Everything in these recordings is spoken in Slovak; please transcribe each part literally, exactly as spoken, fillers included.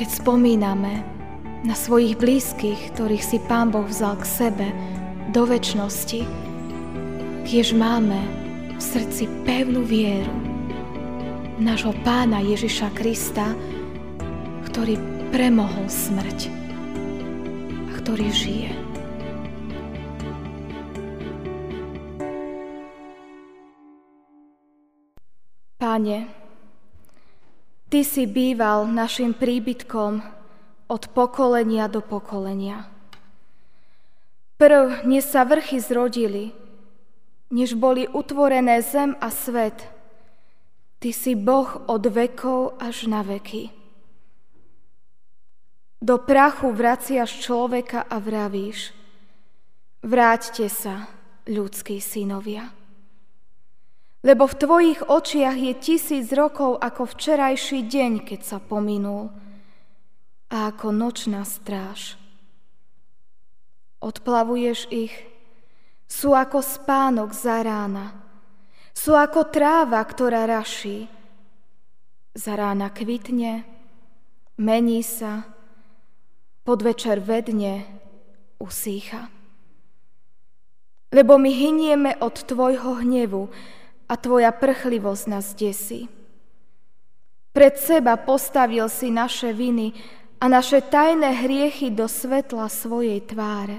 keď spomíname na svojich blízkych, ktorých si Pán Boh vzal k sebe do večnosti, kiež máme v srdci pevnú vieru nášho Pána Ježiša Krista, ktorý premohol smrť a ktorý žije. Páne, Ty si býval našim príbytkom od pokolenia do pokolenia. Prv, než sa vrchy zrodili, než boli utvorené zem a svet, Ty si Boh od vekov až na veky. Do prachu vraciaš človeka a vravíš: vráťte sa, ľudskí synovia. Lebo v tvojich očiach je tisíc rokov ako včerajší deň, keď sa pominul, a ako nočná stráž. Odplavuješ ich, sú ako spánok za rána, sú ako tráva, ktorá raší. Za rána kvitne, mení sa, podvečer vedne, usýcha. Lebo my hynieme od tvojho hnevu a tvoja prchlivosť nás desí. Pred seba postavil si naše viny a naše tajné hriechy do svetla svojej tváre.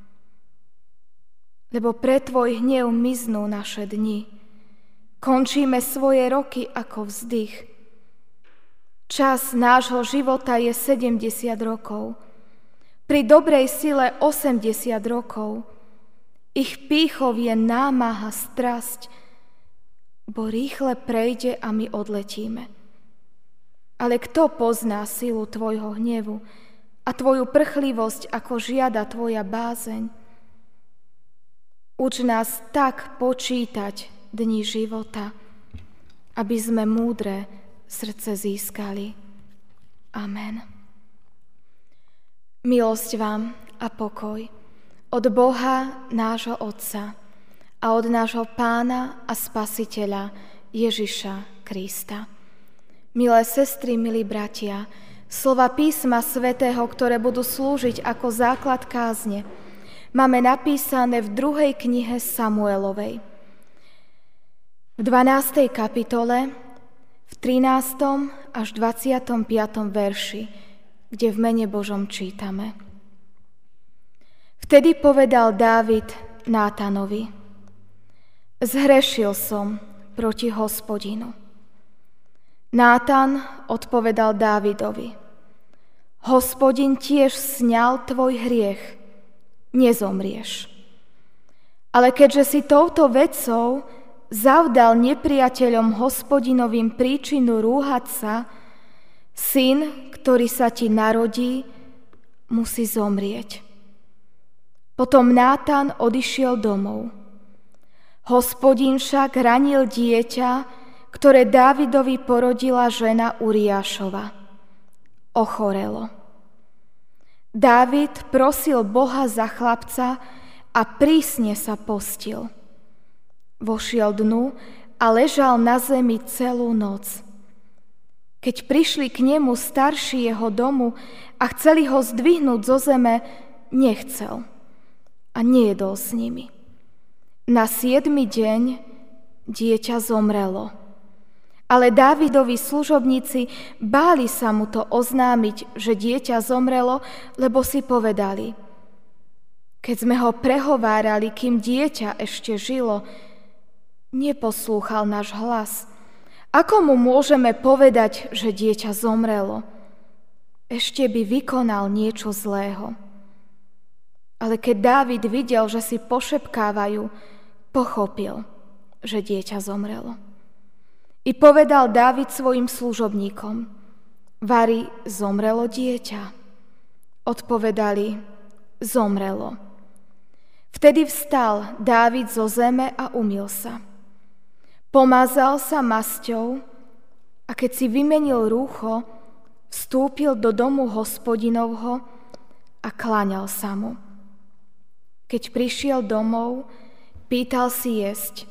Lebo pre tvoj hnev miznú naše dni. Končíme svoje roky ako vzdych. Čas nášho života je sedemdesiat rokov. Pri dobrej sile osemdesiat rokov. Ich pýchov je námaha, strasť, bo rýchle prejde a my odletíme. Ale kto pozná silu tvojho hnevu a tvoju prchlivosť, ako žiada tvoja bázeň? Uč nás tak počítať dni života, aby sme múdre srdce získali. Amen. Milosť vám a pokoj od Boha nášho Otca a od nášho Pána a Spasiteľa Ježiša Krista. Milé sestry, milí bratia, slova písma svätého, ktoré budú slúžiť ako základ kázne, máme napísané v druhej knihe Samuelovej. V dvanástej kapitole, v trinástom až dvadsiatom piatom verši, kde v mene Božom čítame. Vtedy povedal Dávid Nátanovi: zhrešil som proti Hospodinu. Nátan odpovedal Dávidovi: Hospodin tiež sňal tvoj hriech, nezomrieš. Ale keďže si touto vecou zavdal nepriateľom Hospodinovým príčinu rúhať sa, syn, ktorý sa ti narodí, musí zomrieť. Potom Nátan odišiel domov. Hospodin však ranil dieťa, ktoré Dávidovi porodila žena Uriášova. Ochorelo. Dávid prosil Boha za chlapca a prísne sa postil. Vošiel dnu a ležal na zemi celú noc. Keď prišli k nemu starší jeho domu a chceli ho zdvihnúť zo zeme, nechcel a nejedol s nimi. Na siedmy deň dieťa zomrelo. Ale Dávidovi služobníci báli sa mu to oznámiť, že dieťa zomrelo, lebo si povedali: keď sme ho prehovárali, kým dieťa ešte žilo, neposlúchal náš hlas. Ako mu môžeme povedať, že dieťa zomrelo? Ešte by vykonal niečo zlého. Ale keď Dávid videl, že si pošepkávajú, pochopil, že dieťa zomrelo. I povedal Dávid svojim služobníkom: Vari, zomrelo dieťa? Odpovedali: zomrelo. Vtedy vstal Dávid zo zeme a umyl sa. Pomazal sa masťou a keď si vymenil rúcho, vstúpil do domu Hospodinovho a kláňal sa mu. Keď prišiel domov, pýtal si jesť.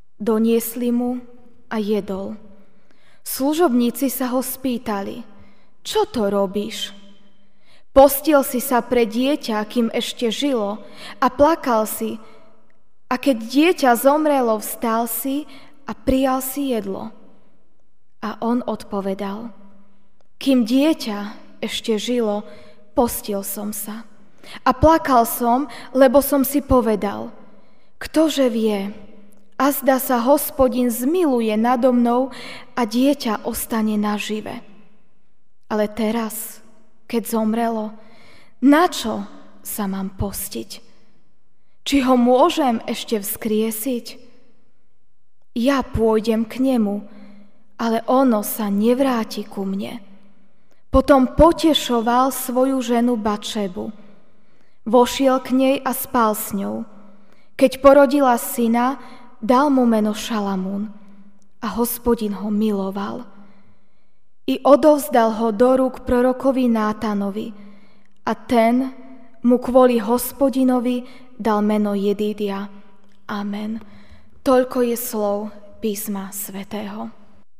Doniesli mu a jedol. Služobníci sa ho spýtali: čo to robíš? Postil si sa pre dieťa, kým ešte žilo, a plakal si, a keď dieťa zomrelo, vstal si a prijal si jedlo. A on odpovedal, kým dieťa ešte žilo, postil som sa. A plakal som, lebo som si povedal, ktože vie, azda sa Hospodin zmiluje nado mnou a dieťa ostane nažive. Ale teraz, keď zomrelo, na čo sa mám postiť? Či ho môžem ešte vzkriesiť? Ja pôjdem k nemu, ale ono sa nevráti ku mne. Potom potešoval svoju ženu Batšebu. Vošiel k nej a spal s ňou. Keď porodila syna, dal mu meno Šalamún a Hospodin ho miloval. I odovzdal ho do rúk prorokovi Nátanovi a ten mu kvôli Hospodinovi dal meno Jedídia. Amen. Toľko je slov písma svätého.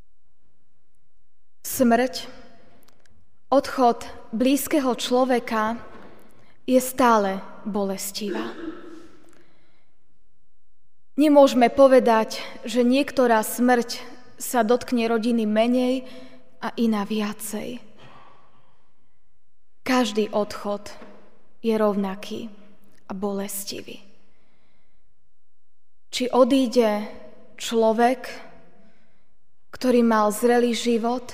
Smrť, odchod blízkeho človeka je stále bolestivá. Nemôžeme povedať, že niektorá smrť sa dotkne rodiny menej a iná viacej. Každý odchod je rovnaký a bolestivý. Či odíde človek, ktorý mal zrelý život,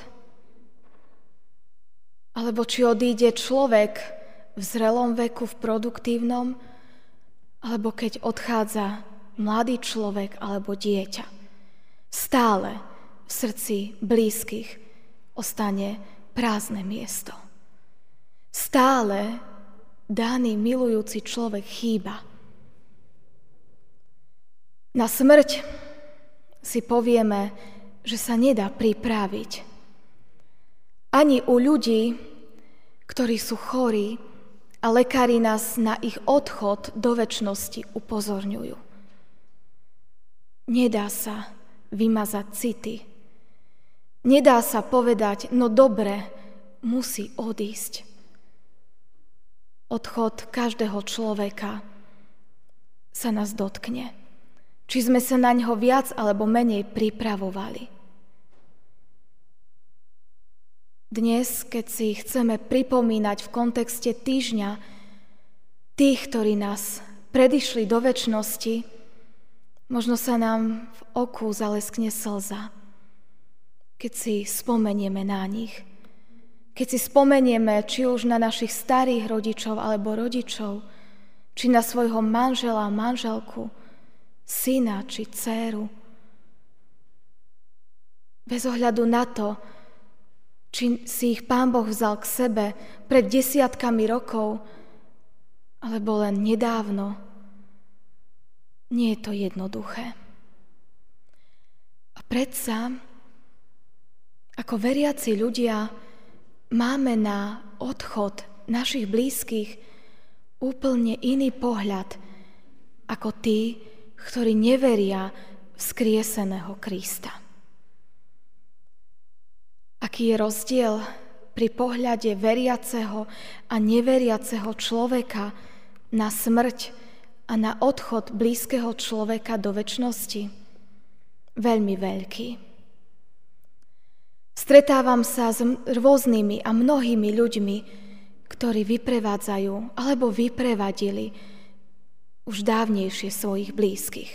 alebo či odíde človek v zrelom veku, v produktívnom, alebo keď odchádza mladý človek alebo dieťa. Stále v srdci blízkych ostane prázdne miesto. Stále daný milujúci človek chýba. Na smrť si povieme, že sa nedá pripraviť. Ani u ľudí, ktorí sú chorí, a lekári nás na ich odchod do večnosti upozorňujú. Nedá sa vymazať city. Nedá sa povedať, no dobre, musí odísť. Odchod každého človeka sa nás dotkne. Či sme sa na ňo viac alebo menej pripravovali. Dnes, keď si chceme pripomínať v kontexte týždňa tých, ktorí nás predišli do večnosti, možno sa nám v oku zaleskne slza, keď si spomenieme na nich. Keď si spomenieme či už na našich starých rodičov alebo rodičov, či na svojho manžela, manželku, syna či dcéru. Bez ohľadu na to, či si ich Pán Boh vzal k sebe pred desiatkami rokov, alebo len nedávno. Nie je to jednoduché. A predsa, ako veriaci ľudia, máme na odchod našich blízkych úplne iný pohľad ako tí, ktorí neveria v vzkrieseného Krista. Aký je rozdiel pri pohľade veriaceho a neveriaceho človeka na smrť a na odchod blízkeho človeka do večnosti? Veľmi veľký. Stretávam sa s rôznymi a mnohými ľuďmi, ktorí vyprevádzajú alebo vyprevadili už dávnejšie svojich blízkych.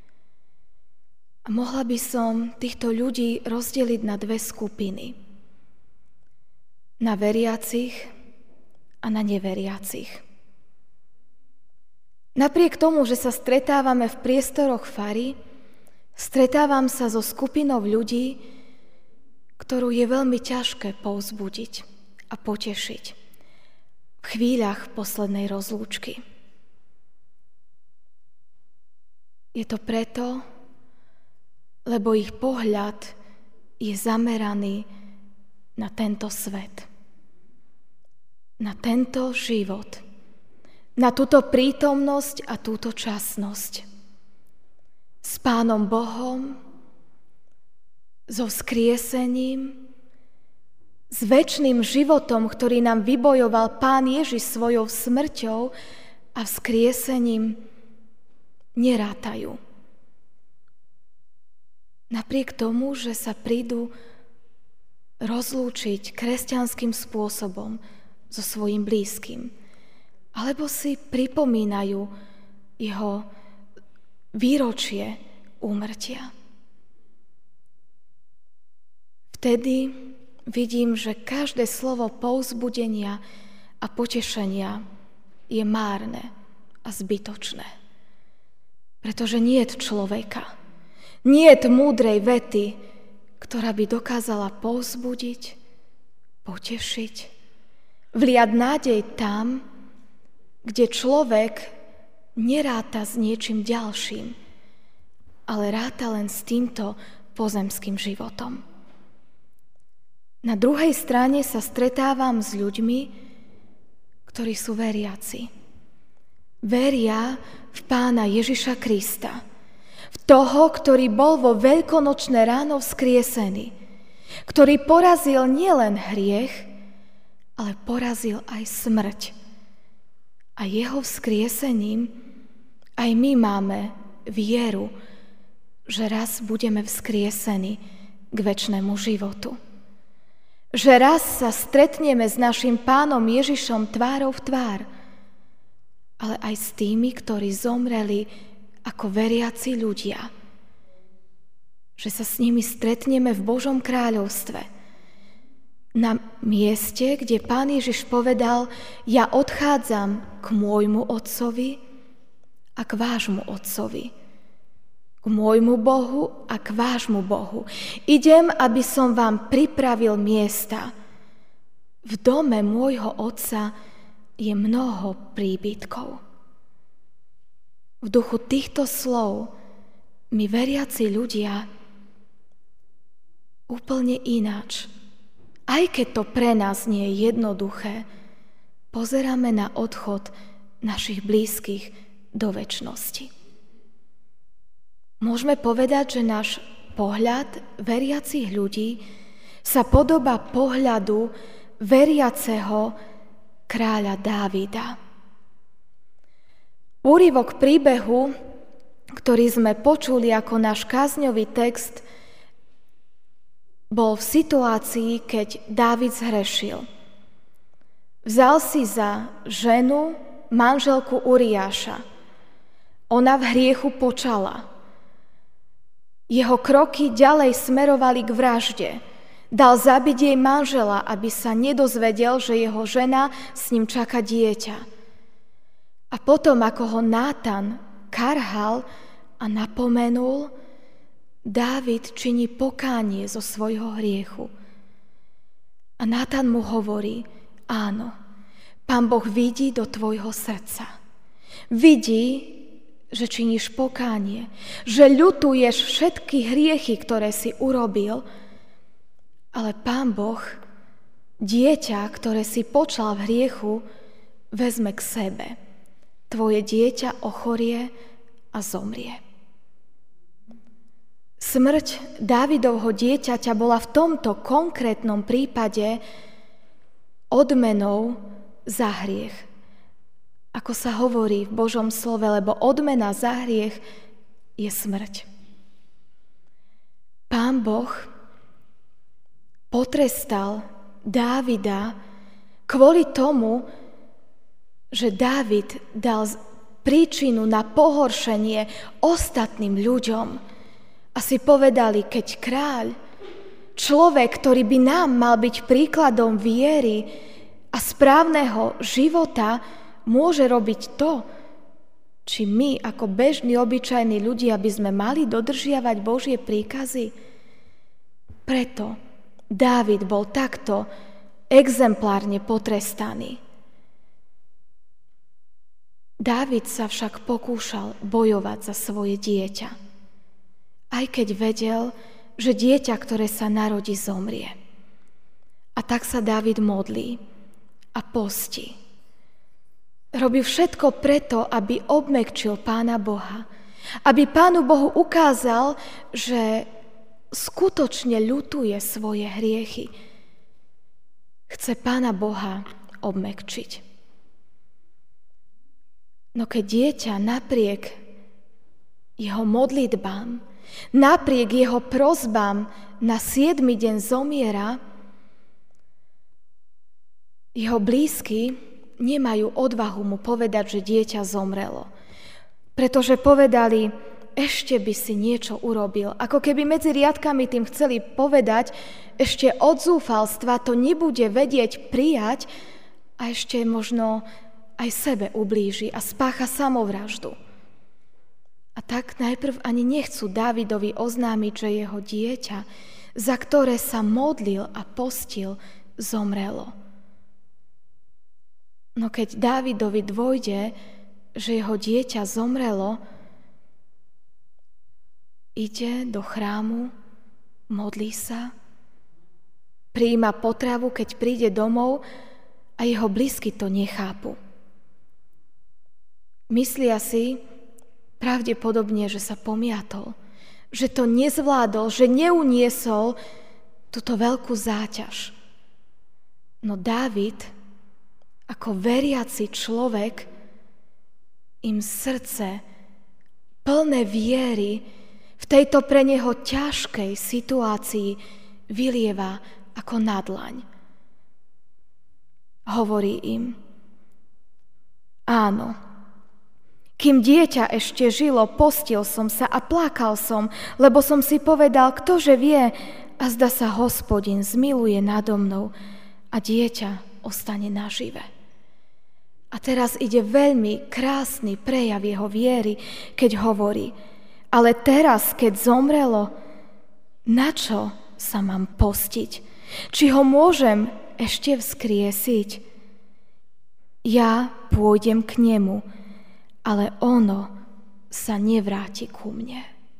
A mohla by som týchto ľudí rozdeliť na dve skupiny. Na veriacich a na neveriacich. Napriek tomu, že sa stretávame v priestoroch fary, stretávam sa so skupinou ľudí, ktorú je veľmi ťažké povzbudiť a potešiť v chvíľach poslednej rozlúčky. Je to preto, lebo ich pohľad je zameraný na tento svet, na tento život, na túto prítomnosť a túto časnosť. S Pánom Bohom, so vzkriesením, s večným životom, ktorý nám vybojoval Pán Ježiš svojou smrťou a vzkriesením, nerátajú. Napriek tomu, že sa prídu rozlúčiť kresťanským spôsobom so svojím blízkym, alebo si pripomínajú jeho výročie úmrtia. Vtedy vidím, že každé slovo povzbudenia a potešenia je márne a zbytočné. Pretože nie je človeka, nie je múdrej vety, ktorá by dokázala povzbudiť, potešiť, vliať nádej tam, kde človek neráta s niečím ďalším, ale ráta len s týmto pozemským životom. Na druhej strane sa stretávam s ľuďmi, ktorí sú veriaci. Veria v Pána Ježiša Krista, v toho, ktorý bol vo veľkonočné ráno vzkriesený, ktorý porazil nielen hriech, ale porazil aj smrť. A jeho vzkriesením aj my máme vieru, že raz budeme vzkriesení k večnému životu. Že raz sa stretneme s našim Pánom Ježišom tvárou v tvár, ale aj s tými, ktorí zomreli ako veriaci ľudia. Že sa s nimi stretneme v Božom kráľovstve. Na mieste, kde Pán Ježiš povedal, ja odchádzam k môjmu Otcovi a k vášmu Otcovi. K môjmu Bohu a k vášmu Bohu. Idem, aby som vám pripravil miesta. V dome môjho Otca je mnoho príbytkov. V duchu týchto slov my veriaci ľudia úplne ináč, aj keď to pre nás nie je jednoduché, pozeráme na odchod našich blízkych do večnosti. Môžeme povedať, že náš pohľad veriacich ľudí sa podobá pohľadu veriaceho kráľa Dávida. Úryvok príbehu, ktorý sme počuli ako náš kázňový text, bol v situácii, keď Dávid zhrešil. Vzal si za ženu manželku Uriáša. Ona v hriechu počala. Jeho kroky ďalej smerovali k vražde. Dal zabiť jej manžela, aby sa nedozvedel, že jeho žena s ním čaká dieťa. A potom, ako ho Nátan karhal a napomenul, Dávid činí pokánie zo svojho hriechu. A Nátan mu hovorí, áno, Pán Boh vidí do tvojho srdca. Vidí, že činíš pokánie, že ľutuješ všetky hriechy, ktoré si urobil, ale Pán Boh dieťa, ktoré si počal v hriechu, vezme k sebe. Tvoje dieťa ochorie a zomrie. Smrť Dávidovho dieťaťa bola v tomto konkrétnom prípade odmenou za hriech. Ako sa hovorí v Božom slove, lebo odmena za hriech je smrť. Pán Boh potrestal Dávida kvôli tomu, že Dávid dal príčinu na pohoršenie ostatným ľuďom. A si povedali, keď kráľ, človek, ktorý by nám mal byť príkladom viery a správneho života, môže robiť to, či my ako bežní, obyčajní ľudia by sme mali dodržiavať Božie príkazy. Preto Dávid bol takto exemplárne potrestaný. Dávid sa však pokúšal bojovať za svoje dieťa. Aj keď vedel, že dieťa, ktoré sa narodí, zomrie. A tak sa Dávid modlí a postí. Robí všetko preto, aby obmäkčil Pána Boha. Aby Pánu Bohu ukázal, že skutočne ľutuje svoje hriechy. chce Pána Boha obmäkčiť. No keď dieťa napriek jeho modlitbám, napriek jeho prosbám na siedmy deň zomiera, jeho blízky nemajú odvahu mu povedať, že dieťa zomrelo. Pretože povedali, ešte by si niečo urobil. Ako keby medzi riadkami tým chceli povedať, ešte od zúfalstva to nebude vedieť prijať a ešte možno aj sebe ublíži a spácha samovraždu. A tak najprv ani nechcú Dávidovi oznámiť, že jeho dieťa, za ktoré sa modlil a postil, zomrelo. No keď Dávidovi dôjde, že jeho dieťa zomrelo, ide do chrámu, modlí sa, prijíma potravu, keď príde domov a jeho blízky to nechápu. Myslia si pravdepodobne, že sa pomiatol, že to nezvládol, že neuniesol túto veľkú záťaž. No Dávid, ako veriaci človek, im srdce plné viery v tejto pre neho ťažkej situácii vylieva ako na dlaň. Hovorí im, áno, kým dieťa ešte žilo, postil som sa a plakal som, lebo som si povedal, ktože vie, a zda sa Hospodin zmiluje nado mnou a dieťa ostane nažive. A teraz ide veľmi krásny prejav jeho viery, keď hovorí, ale teraz, keď zomrelo, na čo sa mám postiť? Či ho môžem ešte vzkriesiť? Ja pôjdem k nemu, ale ono sa nevráti ku mne.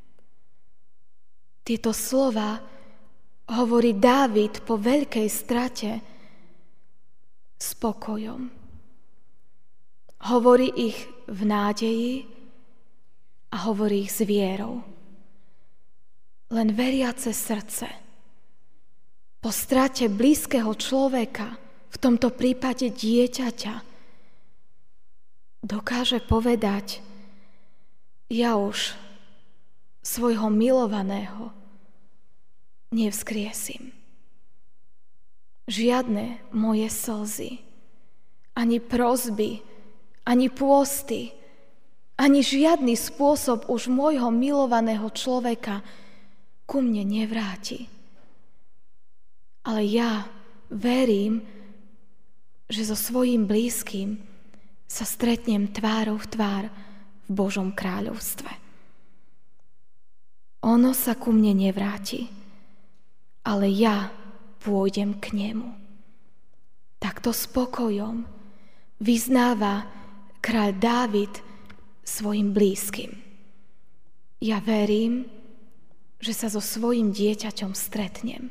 Tieto slova hovorí Dávid po veľkej strate spokojom. Hovorí ich v nádeji a hovorí ich s vierou. Len veriace srdce po strate blízkeho človeka, v tomto prípade dieťaťa, dokáže povedať, ja už svojho milovaného nevzkriesím. Žiadne moje slzy, ani prosby, ani pôsty, ani žiadny spôsob už môjho milovaného človeka ku mne nevráti. Ale ja verím, že so svojím blízkym sa stretnem tvárou v tvár v Božom kráľovstve. Ono sa ku mne nevráti, ale ja pôjdem k nemu. Takto spokojom vyznáva kráľ Dávid svojim blízkym. Ja verím, že sa so svojím dieťaťom stretnem.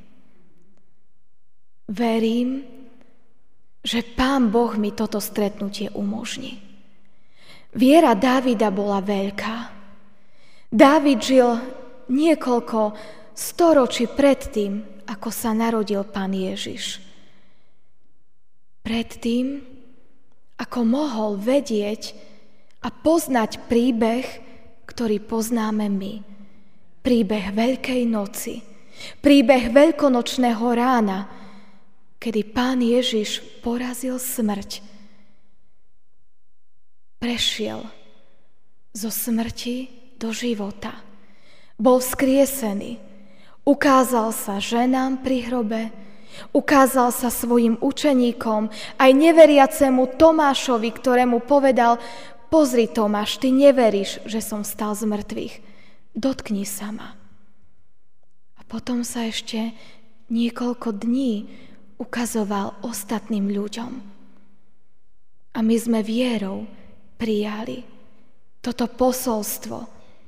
Verím, že Pán Boh mi toto stretnutie umožní. Viera Dávida bola veľká. Dávid žil niekoľko storočí pred tým, ako sa narodil Pán Ježiš. Predtým, ako mohol vedieť a poznať príbeh, ktorý poznáme my. Príbeh Veľkej noci, príbeh veľkonočného rána, kedy Pán Ježiš porazil smrť. Prešiel zo smrti do života. Bol vzkriesený. Ukázal sa ženám pri hrobe, ukázal sa svojim učeníkom, aj neveriacemu Tomášovi, ktorému povedal, pozri Tomáš, ty neveríš, že som vstal z mŕtvych. Dotkni sa ma. A potom sa ešte niekoľko dní ukazoval ostatným ľuďom. A my sme vierou prijali toto posolstvo.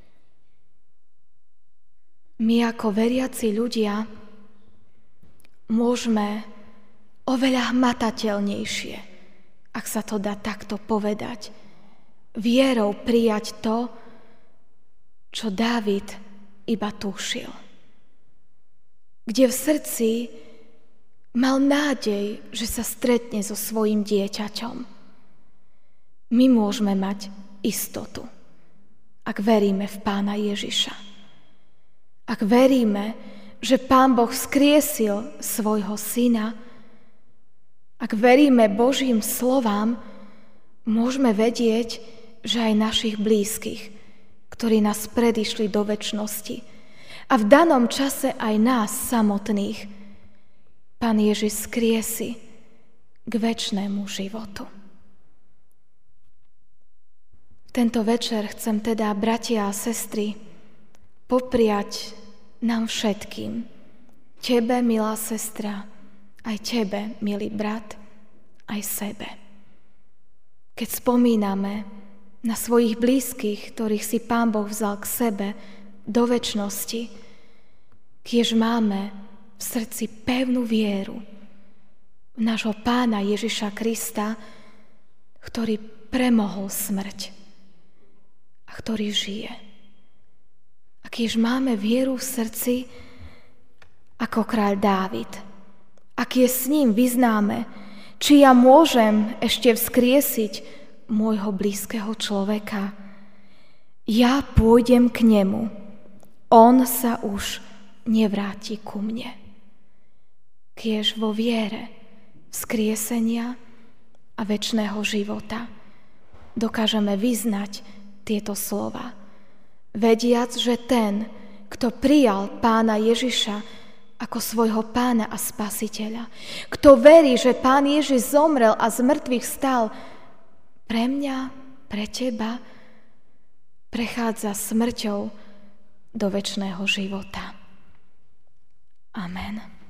My ako veriaci ľudia môžeme oveľa hmatateľnejšie, ak sa to dá takto povedať, vierou prijať to, čo Dávid iba tušil. Kde v srdci mal nádej, že sa stretne so svojím dieťaťom. My môžeme mať istotu, ak veríme v Pána Ježiša. Ak veríme, že Pán Boh vzkriesil svojho syna, ak veríme Božím slovám, môžeme vedieť, že aj našich blízkych, ktorí nás predišli do večnosti, a v danom čase aj nás samotných, Pán Ježiš skriesi k večnému životu. Tento večer chcem teda, bratia a sestry, popriať nám všetkým, tebe, milá sestra, aj tebe, milý brat, aj sebe. Keď spomíname na svojich blízkych, ktorých si Pán Boh vzal k sebe do večnosti, kiež máme v srdci pevnú vieru v nášho Pána Ježiša Krista, ktorý premohol smrť a ktorý žije. A kiež máme vieru v srdci ako kráľ Dávid, ak je s ním vyznáme, či ja môžem ešte vzkriesiť môjho blízkeho človeka. Ja pôjdem k nemu, on sa už nevráti ku mne. Kiež vo viere vzkriesenia a večného života dokážeme vyznať tieto slova, vediac, že ten, kto prijal Pána Ježiša ako svojho Pána a Spasiteľa, kto verí, že Pán Ježiš zomrel a z mŕtvych vstal, pre mňa, pre teba, prechádza smrťou do večného života. Amen.